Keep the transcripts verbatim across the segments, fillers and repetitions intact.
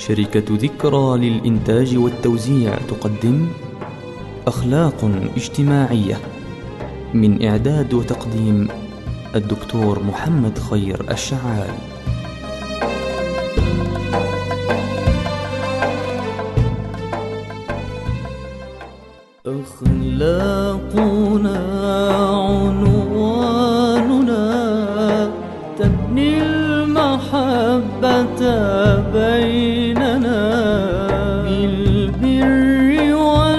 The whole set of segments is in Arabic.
شركة ذكرى للإنتاج والتوزيع تقدم أخلاق اجتماعية، من إعداد وتقديم الدكتور محمد خير الشعال. أخلاقنا عنواننا تبني المحبة بيننا بالبر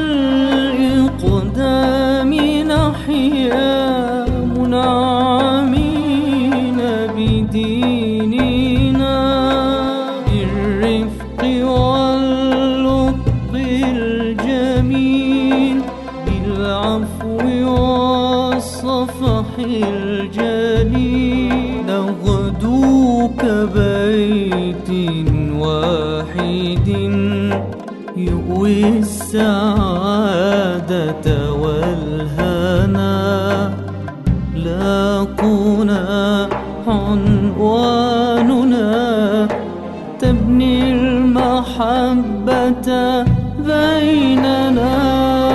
والإقدام نحيا منعمين بديننا بالرفق واللطف الجميل بالعفو والصفح الجليل نغدو كبيت واحد يؤوي السعادة والهنا. لاقنا عنواننا تبني المحبة بيننا.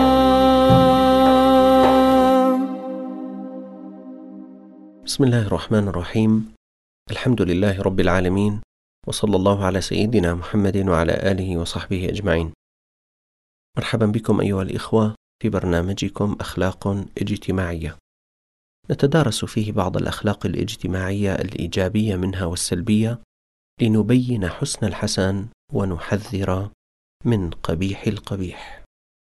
بسم الله الرحمن الرحيم. الحمد لله رب العالمين، وصلى الله على سيدنا محمد وعلى آله وصحبه أجمعين. مرحبا بكم أيها الإخوة في برنامجكم أخلاق اجتماعية، نتدارس فيه بعض الأخلاق الاجتماعية الإيجابية منها والسلبية، لنبين حسن الحسن ونحذر من قبيح القبيح.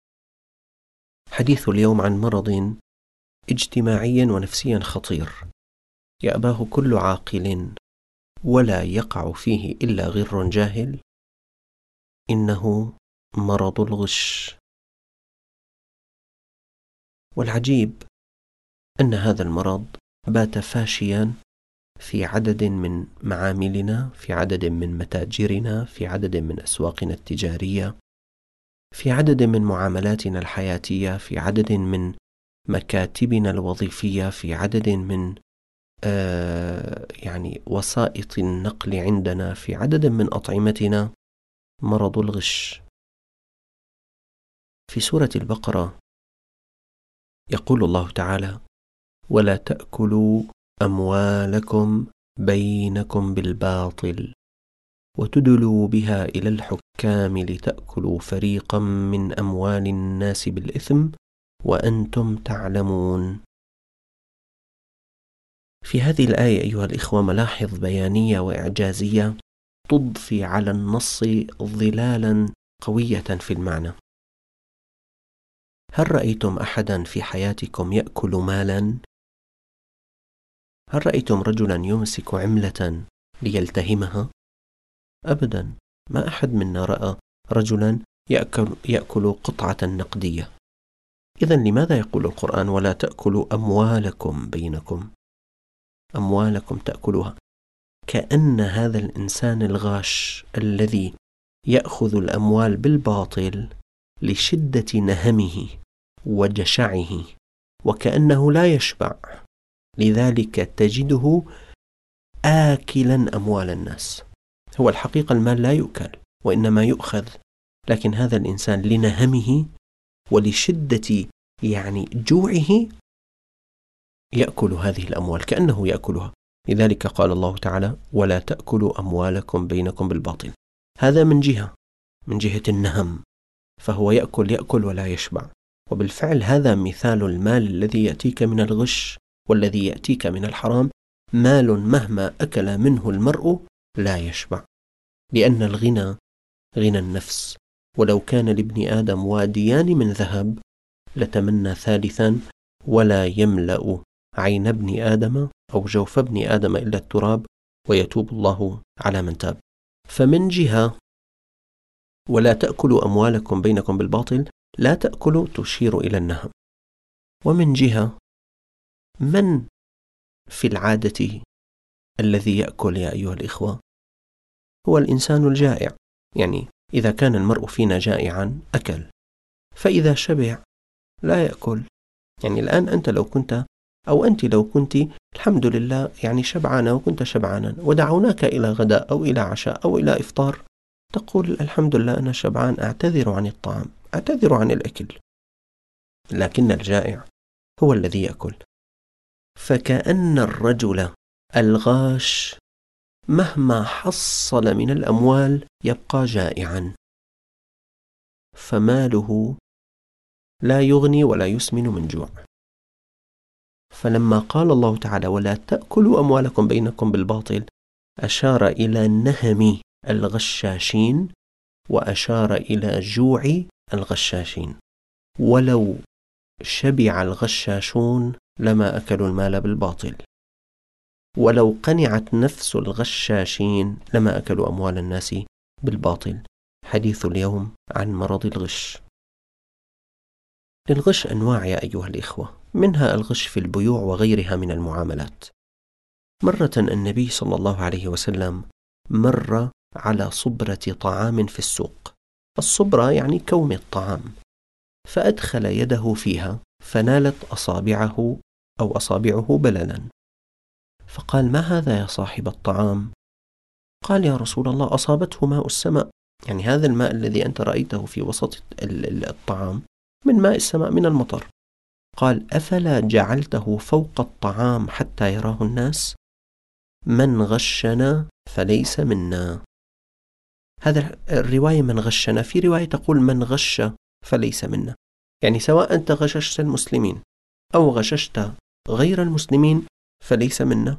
حديث اليوم عن مرض اجتماعي ونفسي خطير يأباه كل عاقل ولا يقع فيه إلا غر جاهل، إنه مرض الغش. والعجيب أن هذا المرض بات فاشيا في عدد من معاملنا، في عدد من متاجرنا، في عدد من أسواقنا التجارية، في عدد من معاملاتنا الحياتية، في عدد من مكاتبنا الوظيفية، في عدد من آه يعني وسائط النقل عندنا، في عدد من أطعمتنا. مرض الغش. في سورة البقرة يقول الله تعالى: ولا تأكلوا أموالكم بينكم بالباطل وتدلوا بها إلى الحكام لتأكلوا فريقا من أموال الناس بالإثم وأنتم تعلمون. في هذه الآية أيها الإخوة ملاحظ بيانية وإعجازية تضفي على النص ظلالا قوية في المعنى. هل رأيتم أحدا في حياتكم يأكل مالا؟ هل رأيتم رجلا يمسك عملة ليلتهمها؟ أبدا، ما أحد منا رأى رجلا يأكل, يأكل قطعة نقدية. إذن لماذا يقول القرآن ولا تأكلوا أموالكم بينكم؟ أموالكم تأكلها، كأن هذا الإنسان الغاش الذي يأخذ الأموال بالباطل لشدة نهمه وجشعه وكأنه لا يشبع، لذلك تجده آكلا أموال الناس. هو الحقيقة المال لا يؤكل وإنما يؤخذ، لكن هذا الإنسان لنهمه ولشدة يعني جوعه يأكل هذه الأموال كأنه يأكلها. لذلك قال الله تعالى ولا تأكلوا أموالكم بينكم بالباطل. هذا من جهة من جهة النهم، فهو يأكل يأكل ولا يشبع. وبالفعل هذا مثال المال الذي يأتيك من الغش والذي يأتيك من الحرام، مال مهما أكل منه المرء لا يشبع، لأن الغنى غنى النفس. ولو كان لابن آدم واديان من ذهب لتمنى ثالثا، ولا يملأ عين ابن آدم أو جوف ابن آدم إلا التراب ويتوب الله على من تاب. فمن جهة ولا تأكلوا أموالكم بينكم بالباطل، لا تأكلوا تشير إلى النهم. ومن جهة من في العادة الذي يأكل يا أيها الإخوة هو الإنسان الجائع. يعني إذا كان المرء فينا جائعا أكل، فإذا شبع لا يأكل. يعني الآن أنت لو كنت أو أنت لو كنت الحمد لله يعني شبعانة وكنت شبعانا ودعوناك إلى غداء أو إلى عشاء أو إلى إفطار، تقول الحمد لله أنا شبعان، أعتذر عن الطعام، أعتذر عن الأكل، لكن الجائع هو الذي يأكل. فكأن الرجل الغاش مهما حصل من الأموال يبقى جائعا، فماله لا يغني ولا يسمن من جوع. فلما قال الله تعالى ولا تأكلوا أموالكم بينكم بالباطل، أشار إلى نهم الغشاشين وأشار إلى جوع الغشاشين. ولو شبع الغشاشون لما أكلوا المال بالباطل، ولو قنعت نفس الغشاشين لما أكلوا أموال الناس بالباطل. حديث اليوم عن مرض الغش. للغش أنواع يا أيها الإخوة، منها الغش في البيوع وغيرها من المعاملات. مرة النبي صلى الله عليه وسلم مر على صبرة طعام في السوق. الصبرة يعني كوم الطعام، فأدخل يده فيها فنالت أصابعه أو أصابعه بللا، فقال ما هذا يا صاحب الطعام؟ قال يا رسول الله أصابته ماء السماء، يعني هذا الماء الذي أنت رأيته في وسط الطعام من ماء السماء من المطر. قال أفلا جعلته فوق الطعام حتى يراه الناس؟ من غشنا فليس منا. هذا الرواية من غشنا، في رواية تقول من غش فليس منا، يعني سواء أنت غششت المسلمين أو غششت غير المسلمين فليس منا.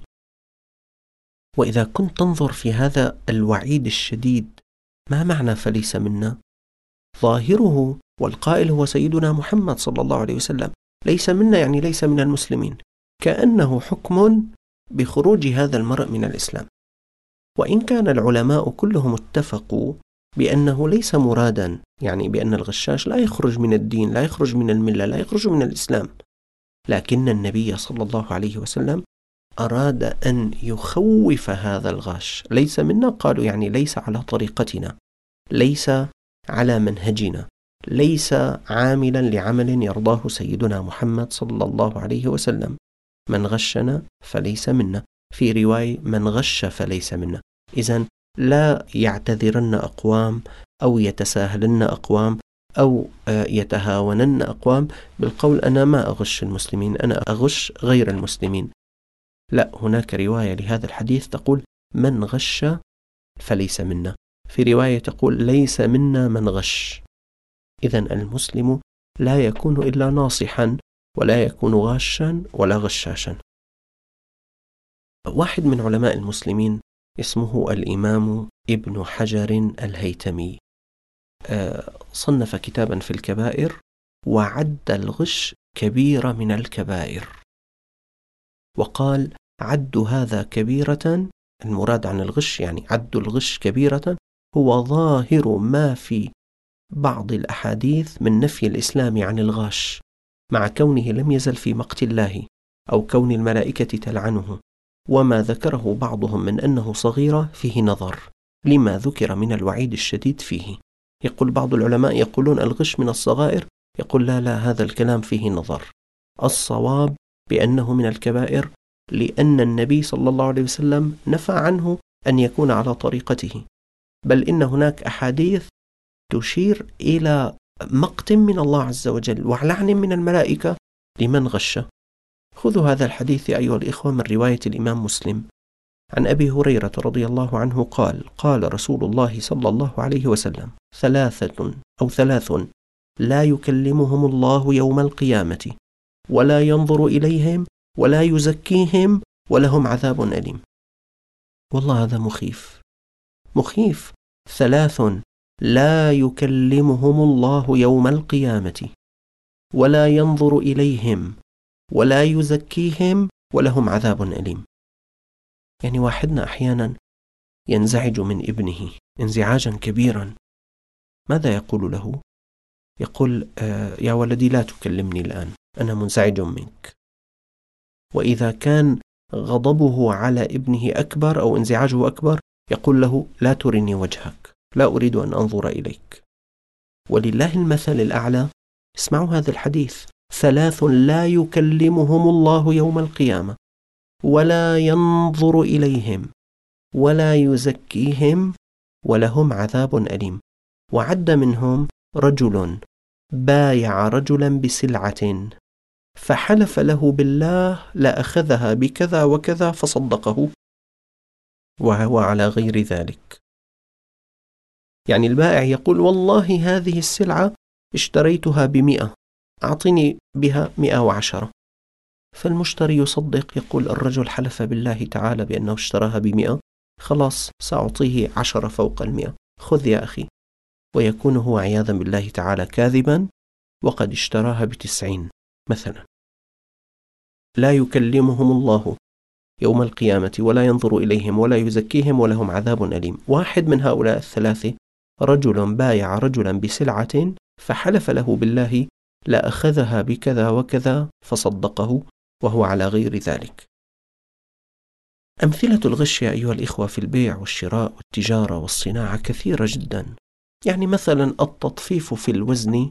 وإذا كنت تنظر في هذا الوعيد الشديد، ما معنى فليس منا؟ ظاهره والقائل هو سيدنا محمد صلى الله عليه وسلم، ليس منا يعني ليس من المسلمين، كأنه حكم بخروج هذا المرء من الإسلام. وإن كان العلماء كلهم اتفقوا بأنه ليس مرادا، يعني بأن الغشاش لا يخرج من الدين، لا يخرج من الملة، لا يخرج من الإسلام، لكن النبي صلى الله عليه وسلم أراد أن يخوف هذا الغاش. ليس منا قالوا يعني ليس على طريقتنا، ليس على منهجنا، ليس عاملا لعمل يرضاه سيدنا محمد صلى الله عليه وسلم. من غشنا فليس منا، في رواية من غش فليس منا. إذن لا يعتذرن أقوام أو يتساهلن أقوام أو يتهاونن أقوام بالقول أنا ما أغش المسلمين، أنا أغش غير المسلمين. لا، هناك رواية لهذا الحديث تقول من غش فليس منا، في رواية تقول ليس منا من غش. إذن المسلم لا يكون إلا ناصحا، ولا يكون غاشا ولا غشاشا. واحد من علماء المسلمين اسمه الإمام ابن حجر الهيتمي صنف كتابا في الكبائر وعد الغش كبيرة من الكبائر، وقال عد هذا كبيرة، المراد عن الغش يعني عد الغش كبيرة هو ظاهر ما في بعض الأحاديث من نفي الإسلام عن الغاش، مع كونه لم يزل في مقت الله أو كون الملائكة تلعنه. وما ذكره بعضهم من أنه صغيرة فيه نظر لما ذكر من الوعيد الشديد فيه. يقول بعض العلماء يقولون الغش من الصغائر، يقول لا لا هذا الكلام فيه نظر. الصواب بأنه من الكبائر، لأن النبي صلى الله عليه وسلم نفى عنه أن يكون على طريقته، بل إن هناك أحاديث تشير إلى مقت من الله عز وجل ولعن من الملائكة لمن غش. خذوا هذا الحديث يا أيها الإخوة من رواية الإمام مسلم عن أبي هريرة رضي الله عنه قال قال رسول الله صلى الله عليه وسلم ثلاثة أو ثلاث لا يكلمهم الله يوم القيامة ولا ينظر إليهم ولا يزكيهم ولهم عذاب أليم. والله هذا مخيف مخيف. ثلاث لا يكلمهم الله يوم القيامة ولا ينظر إليهم ولا يزكيهم ولهم عذاب أليم. يعني واحدنا أحيانا ينزعج من ابنه انزعاجا كبيرا، ماذا يقول له؟ يقول آه يا ولدي لا تكلمني الآن، أنا منزعج منك. وإذا كان غضبه على ابنه أكبر أو انزعاجه أكبر يقول له لا ترني وجهك، لا أريد أن أنظر إليك. ولله المثل الأعلى. اسمعوا هذا الحديث، ثلاث لا يكلمهم الله يوم القيامة ولا ينظر إليهم ولا يزكيهم ولهم عذاب أليم. وعد منهم رجل بايع رجلا بسلعة فحلف له بالله لأخذها بكذا وكذا فصدقه وهو على غير ذلك. يعني البائع يقول والله هذه السلعة اشتريتها بمئة، أعطني بها مئة وعشرة. فالمشتري يصدق، يقول الرجل حلف بالله تعالى بأنه اشتراها بمئة، خلاص سأعطيه عشرة فوق المئة، خذ يا أخي. ويكون هو عياذا بالله تعالى كاذبا وقد اشتراها بتسعين مثلا. لا يكلمهم الله يوم القيامة ولا ينظر إليهم ولا يزكيهم ولهم عذاب أليم. واحد من هؤلاء الثلاثة رجل بايع رجلا بسلعة فحلف له بالله لأخذها بكذا وكذا فصدقه وهو على غير ذلك. أمثلة الغش يا أيها الإخوة في البيع والشراء والتجارة والصناعة كثيرة جدا. يعني مثلا التطفيف في الوزن،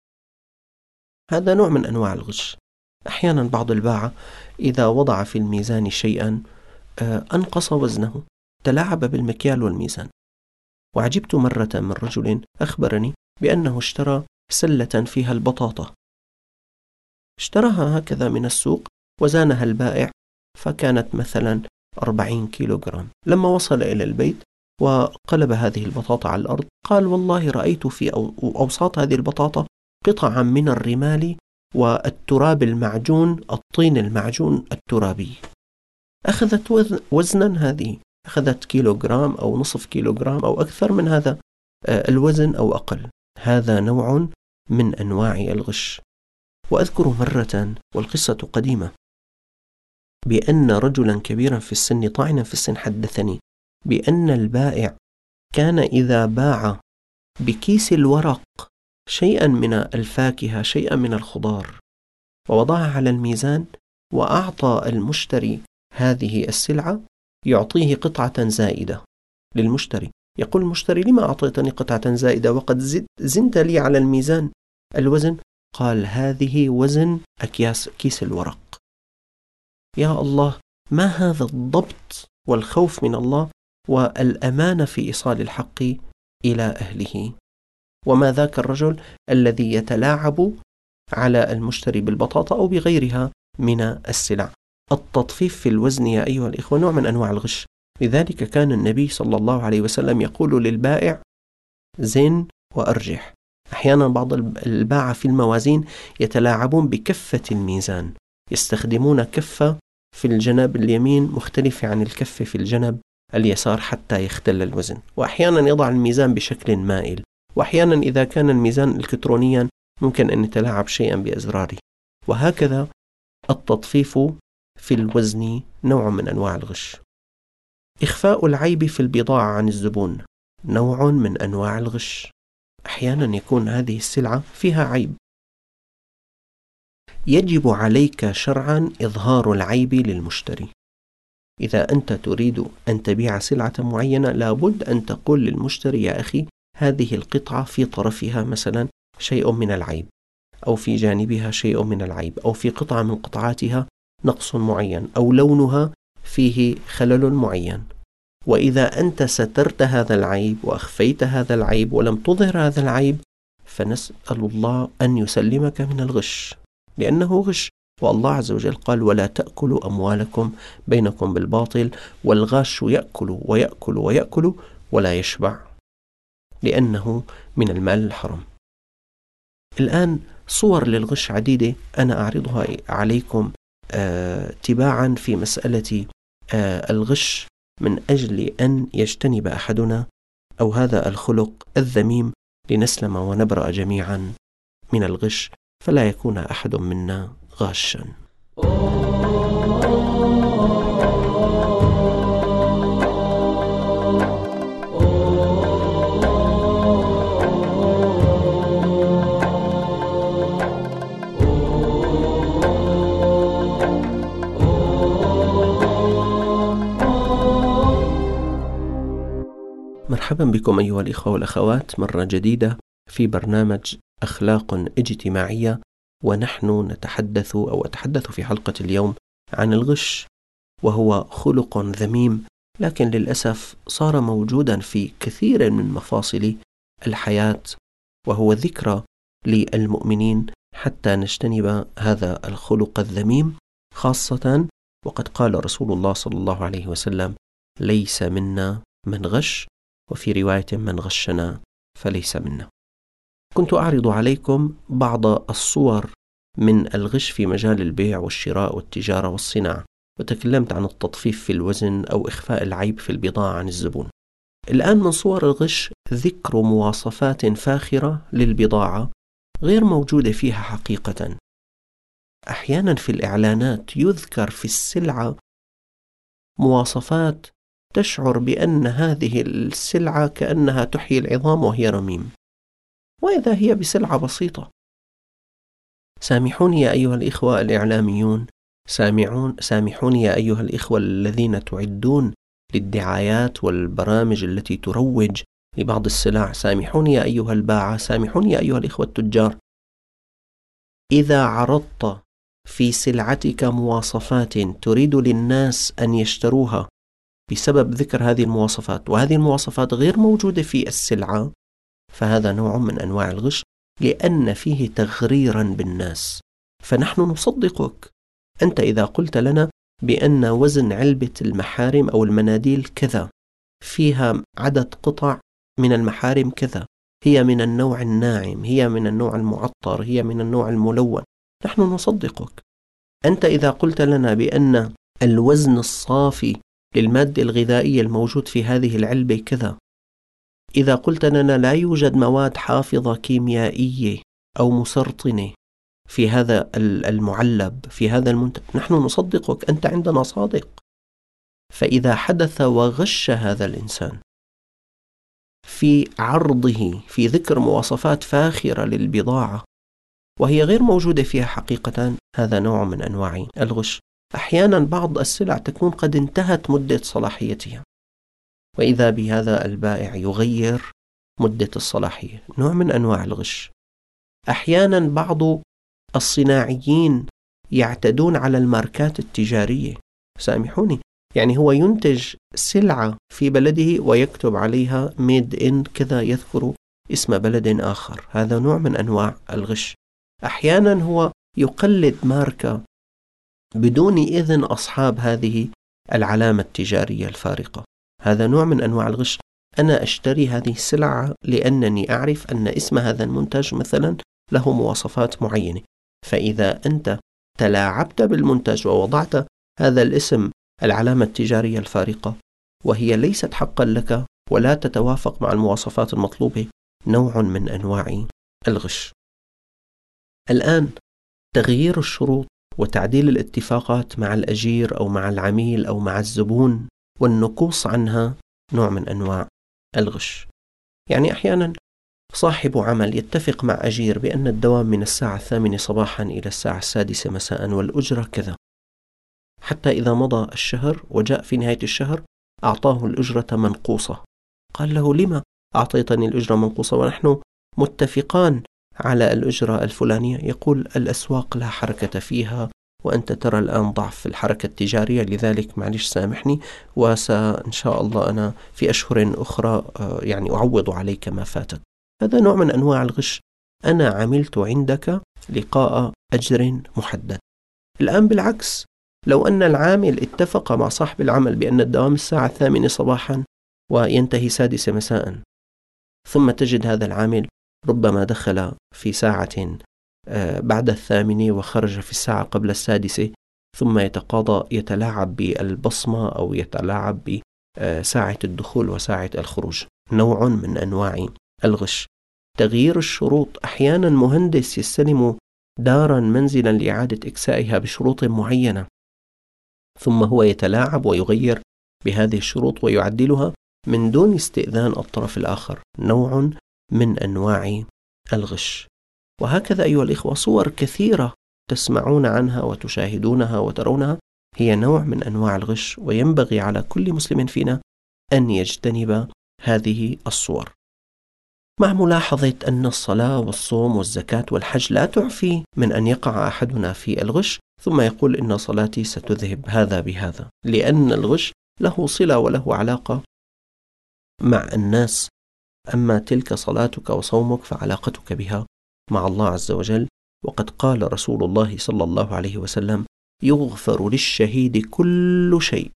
هذا نوع من أنواع الغش. أحيانا بعض الباعة إذا وضع في الميزان شيئا أنقص وزنه، تلاعب بالمكيال والميزان. وعجبت مرة من رجل أخبرني بأنه اشترى سلة فيها البطاطا، اشتراها هكذا من السوق وزانها البائع فكانت مثلا أربعين كيلو جرام. لما وصل إلى البيت وقلب هذه البطاطا على الأرض قال والله رأيت في أوساط هذه البطاطا قطعا من الرمال والتراب المعجون، الطين المعجون الترابي. أخذت وزنا، هذه أخذت كيلو جرام أو نصف كيلو جرام أو أكثر من هذا الوزن أو أقل. هذا نوع من أنواع الغش. وأذكر مرة والقصة قديمة بأن رجلا كبيرا في السن طاعنا في السن حدثني بأن البائع كان إذا باع بكيس الورق شيئا من الفاكهة شيئا من الخضار ووضعها على الميزان وأعطى المشتري هذه السلعة يعطيه قطعة زائدة للمشتري. يقول المشتري لما أعطيتني قطعة زائدة وقد زنت لي على الميزان الوزن؟ قال هذه وزن أكياس كيس الورق. يا الله، ما هذا الضبط والخوف من الله والأمانة في إيصال الحق إلى أهله. وما ذاك الرجل الذي يتلاعب على المشتري بالبطاطا أو بغيرها من السلع. التطفيف في الوزن يا أيها الإخوة نوع من أنواع الغش. لذلك كان النبي صلى الله عليه وسلم يقول للبائع زن وأرجح. أحيانا بعض الباعة في الموازين يتلاعبون بكفة الميزان، يستخدمون كفة في الجنب اليمين مختلفة عن الكفة في الجنب اليسار حتى يختل الوزن. وأحيانا يضع الميزان بشكل مائل، وأحيانا إذا كان الميزان إلكترونيا ممكن أن يتلاعب شيئا بأزراره. وهكذا التطفيف في الوزن نوع من أنواع الغش. إخفاء العيب في البضاعة عن الزبون نوع من أنواع الغش. أحيانا يكون هذه السلعة فيها عيب، يجب عليك شرعا إظهار العيب للمشتري. إذا أنت تريد أن تبيع سلعة معينة لابد أن تقول للمشتري يا أخي هذه القطعة في طرفها مثلا شيء من العيب، أو في جانبها شيء من العيب، أو في قطعة من قطعاتها نقص معين، أو لونها فيه خلل معين. وإذا أنت سترت هذا العيب وأخفيت هذا العيب ولم تظهر هذا العيب فنسأل الله أن يسلمك من الغش، لأنه غش. والله عز وجل قال ولا تأكلوا أموالكم بينكم بالباطل والغاش يأكل ويأكل ويأكل ولا يشبع لأنه من المال الحرام. الآن صور للغش عديدة أنا أعرضها عليكم آه تباعا في مسألة آه الغش من أجل أن يجتنب أحدنا أو هذا الخلق الذميم لنسلم ونبرأ جميعا من الغش فلا يكون أحد منا غاشا. مرحبا بكم أيها الإخوة والأخوات مرة جديدة في برنامج أخلاق اجتماعية، ونحن نتحدث أو أتحدث في حلقة اليوم عن الغش، وهو خلق ذميم لكن للأسف صار موجودا في كثير من مفاصل الحياة، وهو ذكرى للمؤمنين حتى نجتنب هذا الخلق الذميم، خاصة وقد قال رسول الله صلى الله عليه وسلم: ليس منا من غش، وفي رواية: من غشنا فليس منا. كنت أعرض عليكم بعض الصور من الغش في مجال البيع والشراء والتجارة والصناعة، وتكلمت عن التطفيف في الوزن أو إخفاء العيب في البضاعة عن الزبون. الآن من صور الغش ذكر مواصفات فاخرة للبضاعة غير موجودة فيها حقيقة. أحيانا في الإعلانات يذكر في السلعة مواصفات تشعر بأن هذه السلعة كأنها تحيي العظام وهي رميم، وإذا هي بسلعة بسيطة. سامحوني يا أيها الإخوة الإعلاميون، سامعون سامحوني يا أيها الإخوة الذين تعدون للدعايات والبرامج التي تروج لبعض السلع، سامحوني يا أيها الباعة، سامحوني يا أيها الإخوة التجار. إذا عرضت في سلعتك مواصفات تريد للناس أن يشتروها بسبب ذكر هذه المواصفات، وهذه المواصفات غير موجودة في السلعة، فهذا نوع من أنواع الغش، لأن فيه تغريرا بالناس. فنحن نصدقك. أنت إذا قلت لنا بأن وزن علبة المحارم أو المناديل كذا، فيها عدد قطع من المحارم كذا، هي من النوع الناعم، هي من النوع المعطر، هي من النوع الملون، نحن نصدقك. أنت إذا قلت لنا بأن الوزن الصافي للمادة الغذائية الموجود في هذه العلبة كذا، إذا قلت لنا لا يوجد مواد حافظة كيميائية أو مسرطنة في هذا المعلب، في هذا المنتج، نحن نصدقك، أنت عندنا صادق. فإذا حدث وغش هذا الإنسان في عرضه، في ذكر مواصفات فاخرة للبضاعة وهي غير موجودة فيها حقيقة، هذا نوع من أنواع الغش. أحيانا بعض السلع تكون قد انتهت مدة صلاحيتها، وإذا بهذا البائع يغير مدة الصلاحية، نوع من أنواع الغش. أحيانا بعض الصناعيين يعتدون على الماركات التجارية، سامحوني، يعني هو ينتج سلعة في بلده ويكتب عليها ميد إن كذا، يذكر اسم بلد آخر، هذا نوع من أنواع الغش. أحيانا هو يقلد ماركة بدون إذن أصحاب هذه العلامة التجارية الفارقة، هذا نوع من أنواع الغش. أنا أشتري هذه السلعة لأنني أعرف أن اسم هذا المنتج مثلا له مواصفات معينة، فإذا أنت تلاعبت بالمنتج ووضعت هذا الاسم العلامة التجارية الفارقة وهي ليست حقا لك ولا تتوافق مع المواصفات المطلوبة، نوع من أنواع الغش. الآن تغيير الشروط وتعديل الاتفاقات مع الأجير أو مع العميل أو مع الزبون والنقوص عنها نوع من أنواع الغش. يعني أحيانا صاحب عمل يتفق مع أجير بأن الدوام من الساعة الثامنة صباحا إلى الساعة السادسة مساء والأجرة كذا، حتى إذا مضى الشهر وجاء في نهاية الشهر أعطاه الأجرة منقوصة. قال له: لما أعطيتني الأجرة منقوصة ونحن متفقان على الأجرة الفلانية؟ يقول: الأسواق لا حركة فيها، وأنت ترى الآن ضعف في الحركة التجارية، لذلك معلش سامحني، وسإن شاء الله أنا في أشهر أخرى يعني أعوض عليك ما فاتك. هذا نوع من أنواع الغش. أنا عملت عندك لقاء أجر محدد. الآن بالعكس، لو أن العامل اتفق مع صاحب العمل بأن الدوام الساعة الثامنة صباحا وينتهي سادسة مساء، ثم تجد هذا العامل ربما دخل في ساعة بعد الثامنة وخرج في الساعة قبل السادسة، ثم يتقاضى يتلاعب بالبصمة أو يتلاعب بساعة الدخول وساعة الخروج، نوع من أنواع الغش. تغيير الشروط، أحيانا مهندس يستلم دارا منزلا لإعادة إكسائها بشروط معينة، ثم هو يتلاعب ويغير بهذه الشروط ويعدلها من دون استئذان الطرف الآخر، نوع من أنواع الغش. وهكذا أيها الإخوة صور كثيرة تسمعون عنها وتشاهدونها وترونها هي نوع من أنواع الغش، وينبغي على كل مسلم فينا أن يجتنب هذه الصور، مع ملاحظة أن الصلاة والصوم والزكاة والحج لا تعفي من أن يقع أحدنا في الغش ثم يقول إن صلاتي ستذهب هذا بهذا، لأن الغش له صلة وله علاقة مع الناس. أما تلك صلاتك وصومك فعلاقتك بها مع الله عز وجل. وقد قال رسول الله صلى الله عليه وسلم: يغفر للشهيد كل شيء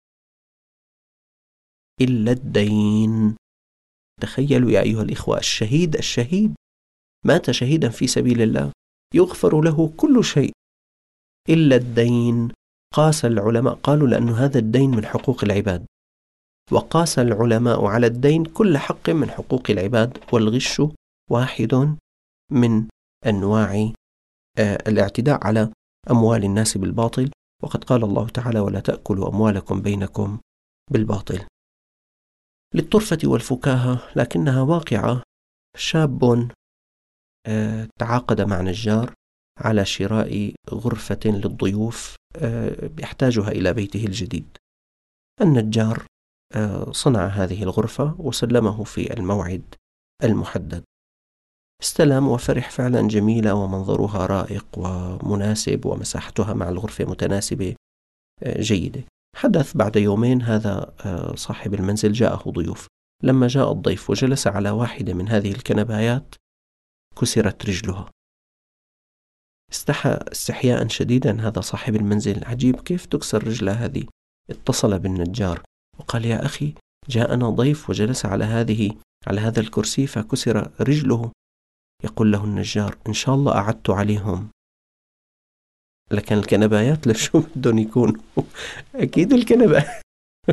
إلا الدين. تخيلوا يا أيها الإخوة، الشهيد الشهيد مات شهيدا في سبيل الله يغفر له كل شيء إلا الدين. قاس العلماء، قالوا لأن هذا الدين من حقوق العباد، وقاس العلماء على الدين كل حق من حقوق العباد، والغش واحد من أنواع الاعتداء على أموال الناس بالباطل. وقد قال الله تعالى: ولا تأكلوا أموالكم بينكم بالباطل. للطرفة والفكاهة لكنها واقعة. شاب تعاقد مع نجار على شراء غرفة للضيوف يحتاجها إلى بيته الجديد. النجار صنع هذه الغرفة وسلمه في الموعد المحدد. استلم وفرح، فعلا جميلة ومنظرها رائق ومناسب ومساحتها مع الغرفة متناسبة جيدة. حدث بعد يومين هذا صاحب المنزل جاءه ضيوف. لما جاء الضيف وجلس على واحدة من هذه الكنبايات كسرت رجلها. استحى استحياء شديدا هذا صاحب المنزل: عجيب، كيف تكسر رجلها هذه؟ اتصل بالنجار وقال: يا أخي، جاءنا ضيف وجلس على هذه على هذا الكرسي فكسر رجله. يقول له النجار: إن شاء الله أعدت عليهم. لكن الكنبايات لشو بدهم يكونوا؟ أكيد الكنبة.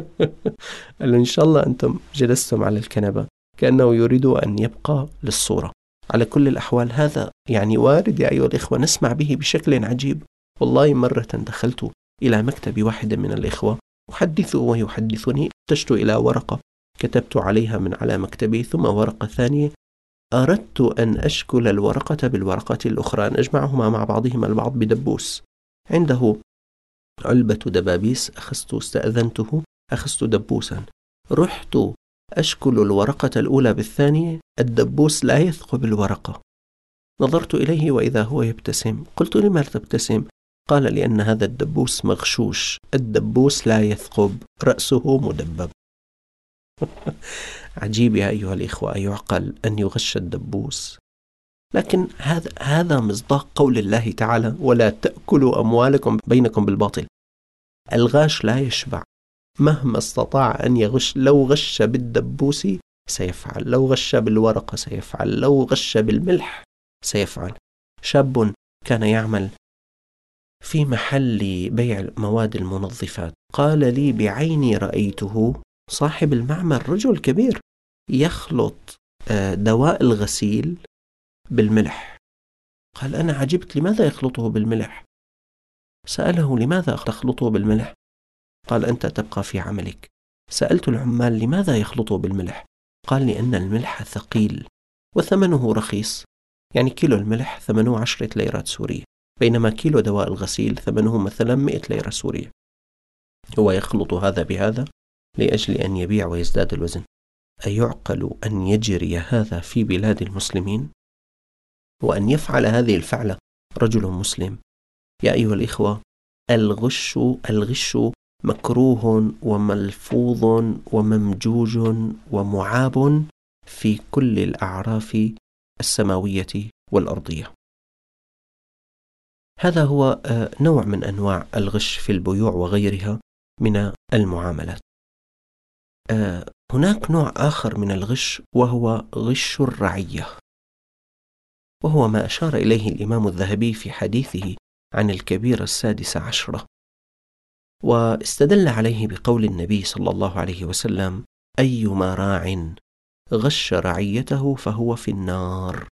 قال إن شاء الله أنتم جلستم على الكنبة، كأنه يريد أن يبقى للصورة. على كل الأحوال هذا يعني وارد يا أيها الإخوة، نسمع به بشكل عجيب. والله مرة دخلت إلى مكتب واحد من الإخوة أحدثه ويحدثني، احتجت إلى ورقة كتبت عليها من على مكتبي، ثم ورقة ثانية أردت أن أشكل الورقة بالورقة الأخرى، أن أجمعهما مع بعضهما البعض بدبوس. عنده علبة دبابيس، أخذت استأذنته أخذت دبوسا، رحت أشكل الورقة الأولى بالثانية، الدبوس لا يثقب الورقة. نظرت إليه وإذا هو يبتسم. قلت: لما تبتسم؟ قال: لأن هذا الدبوس مغشوش، الدبوس لا يثقب، رأسه مدبب. عجيب يا أيها الإخوة، أيعقل أن يغش الدبوس؟ لكن هذا هذا مصداق قول الله تعالى: ولا تأكلوا أموالكم بينكم بالباطل. الغاش لا يشبع مهما استطاع أن يغش. لو غش بالدبوس سيفعل، لو غش بالورقة سيفعل، لو غش بالملح سيفعل. شاب كان يعمل في محل بيع مواد المنظفات، قال لي بعيني رأيته صاحب المعمل رجل كبير يخلط دواء الغسيل بالملح. قال: أنا عجبت، لماذا يخلطه بالملح؟ سأله: لماذا تخلطه بالملح؟ قال: أنت تبقى في عملك. سألت العمال: لماذا يخلطه بالملح؟ قال: لأن الملح ثقيل وثمنه رخيص، يعني كيلو الملح ثمنه عشرة ليرات سورية، بينما كيلو دواء الغسيل ثمنه مثلا مئة ليرة سورية. هو يخلط هذا بهذا لأجل أن يبيع ويزداد الوزن. أيعقل أن يجري هذا في بلاد المسلمين وأن يفعل هذه الفعلة رجل مسلم؟ يا أيها الإخوة، الغش الغش مكروه وملفوظ وممجوج ومعاب في كل الأعراف السماوية والأرضية. هذا هو نوع من أنواع الغش في البيوع وغيرها من المعاملات. هناك نوع آخر من الغش وهو غش الرعية، وهو ما أشار إليه الإمام الذهبي في حديثه عن الكبيرة السادسة عشرة، واستدل عليه بقول النبي صلى الله عليه وسلم: أيما راع غش رعيته فهو في النار.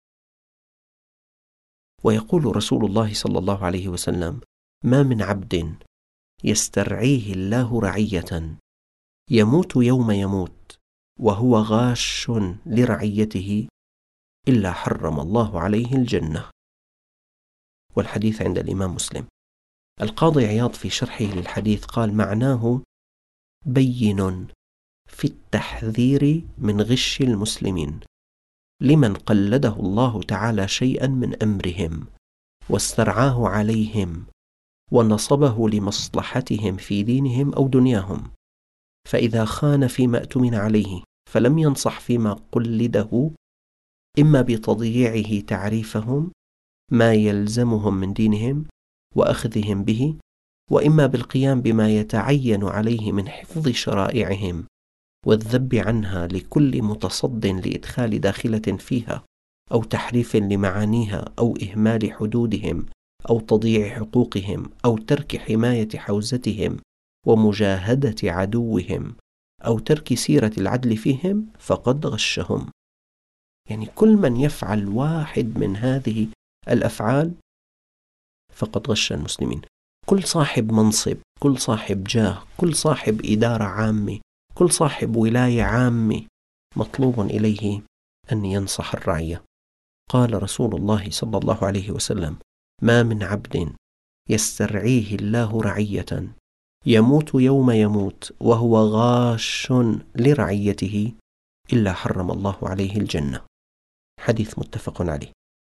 ويقول رسول الله صلى الله عليه وسلم: ما من عبد يسترعيه الله رعية يموت يوم يموت وهو غاش لرعيته إلا حرم الله عليه الجنة. والحديث عند الإمام مسلم. القاضي عياض في شرحه للحديث قال: معناه بين في التحذير من غش المسلمين لمن قلده الله تعالى شيئا من أمرهم واسترعاه عليهم ونصبه لمصلحتهم في دينهم أو دنياهم، فإذا خان فيما اؤتمن عليه فلم ينصح فيما قلده، إما بتضييعه تعريفهم ما يلزمهم من دينهم وأخذهم به، وإما بالقيام بما يتعين عليه من حفظ شرائعهم والذب عنها لكل متصد لإدخال داخلة فيها أو تحريف لمعانيها أو إهمال حدودهم أو تضييع حقوقهم أو ترك حماية حوزتهم ومجاهدة عدوهم أو ترك سيرة العدل فيهم فقد غشهم. يعني كل من يفعل واحد من هذه الأفعال فقد غش المسلمين. كل صاحب منصب، كل صاحب جاه، كل صاحب إدارة عامة، كل صاحب ولاية عامة مطلوب إليه أن ينصح الرعية. قال رسول الله صلى الله عليه وسلم: ما من عبد يسترعيه الله رعية يموت يوم يموت وهو غاش لرعيته إلا حرم الله عليه الجنة. حديث متفق عليه.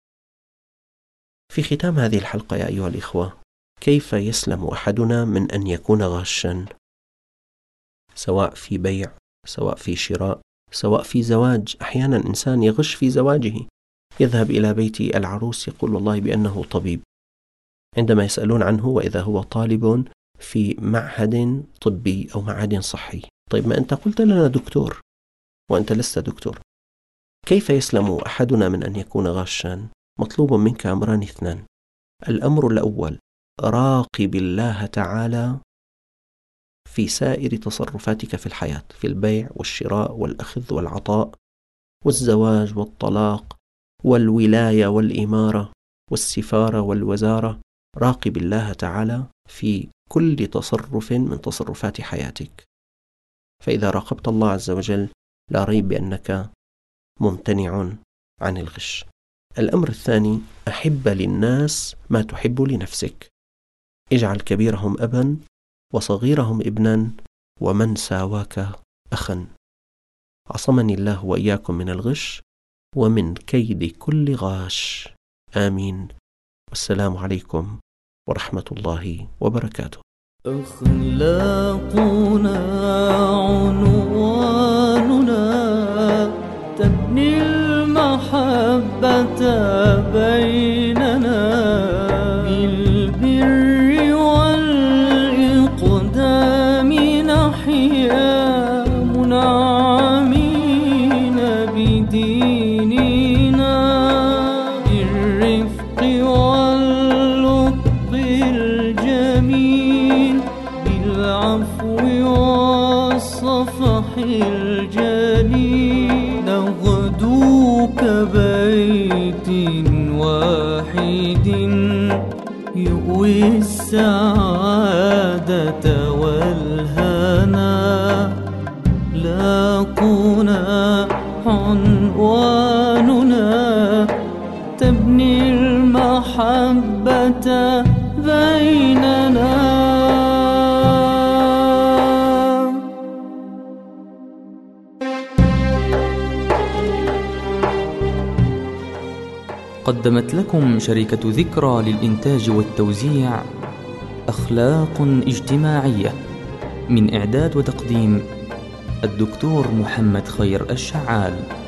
في ختام هذه الحلقة يا أيها الإخوة، كيف يسلم أحدنا من أن يكون غاشا، سواء في بيع، سواء في شراء، سواء في زواج؟ أحيانا إنسان يغش في زواجه، يذهب إلى بيت العروس يقول والله بأنه طبيب، عندما يسألون عنه وإذا هو طالب في معهد طبي أو معهد صحي. طيب ما أنت قلت لنا دكتور وأنت لست دكتور. كيف يسلم أحدنا من أن يكون غاشا؟ مطلوب منك أمران اثنان. الأمر الأول: راقب الله تعالى في سائر تصرفاتك في الحياة، في البيع والشراء والأخذ والعطاء والزواج والطلاق والولاية والإمارة والسفارة والوزارة. راقب الله تعالى في كل تصرف من تصرفات حياتك، فإذا راقبت الله عز وجل لا ريب بأنك ممتنع عن الغش. الأمر الثاني: أحب للناس ما تحب لنفسك. اجعل كبيرهم أبا وصغيرهم ابنا ومن ساواك أخا. عصمني الله وإياكم من الغش ومن كيد كل غاش. آمين. والسلام عليكم ورحمة الله وبركاته. أخلاقنا عنواننا تبني المحبة بيننا بالبر والإقدام نحيا منعمين بديننا بالرفق واللطف الجميل بالعفو والصفح الجليل نغدو كبيت واحد يؤوي السعادة والهنا لاقونا عنواننا تبني المحبة بيننا. قدمت لكم شركة ذكرى للإنتاج والتوزيع أخلاق اجتماعية، من إعداد وتقديم الدكتور محمد خير الشعال.